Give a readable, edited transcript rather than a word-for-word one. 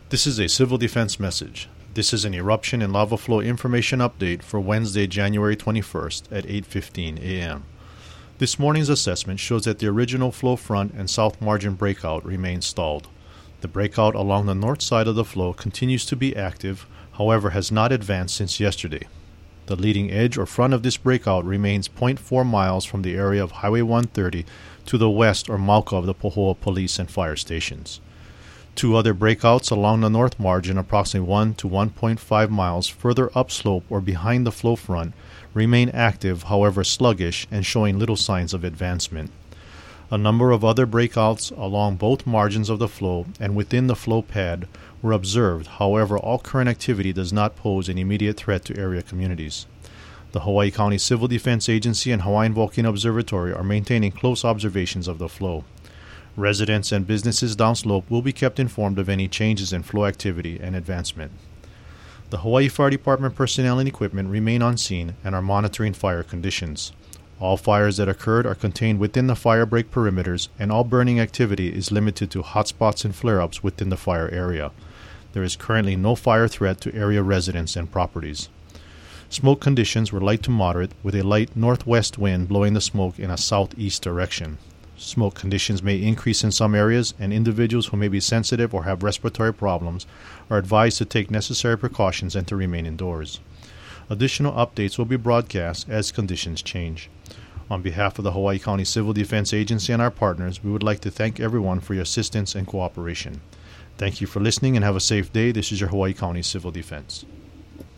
This is a Civil Defense message. This is an eruption and lava flow information update for Wednesday, January 21st at 8:15 a.m. This morning's assessment shows that the original flow front and south margin breakout remains stalled. The breakout along the north side of the flow continues to be active, however has not advanced since yesterday. The leading edge or front of this breakout remains 0.4 miles from the area of Highway 130 to the west or Mauka of the Pohoa Police and Fire stations. Two other breakouts along the north margin, approximately 1 to 1.5 miles further upslope or behind the flow front, remain active, however sluggish, and showing little signs of advancement. A number of other breakouts along both margins of the flow and within the flow pad were observed, however all current activity does not pose an immediate threat to area communities. The Hawaii County Civil Defense Agency and Hawaiian Volcano Observatory are maintaining close observations of the flow. Residents and businesses downslope will be kept informed of any changes in flow activity and advancement. The Hawaii Fire Department personnel and equipment remain on scene and are monitoring fire conditions. All fires that occurred are contained within the fire break perimeters, and all burning activity is limited to hotspots and flare-ups within the fire area. There is currently no fire threat to area residents and properties. Smoke conditions were light to moderate, with a light northwest wind blowing the smoke in a southeast direction. Smoke conditions may increase in some areas, and individuals who may be sensitive or have respiratory problems are advised to take necessary precautions and to remain indoors. Additional updates will be broadcast as conditions change. On behalf of the Hawaii County Civil Defense Agency and our partners, we would like to thank everyone for your assistance and cooperation. Thank you for listening and have a safe day. This is your Hawaii County Civil Defense.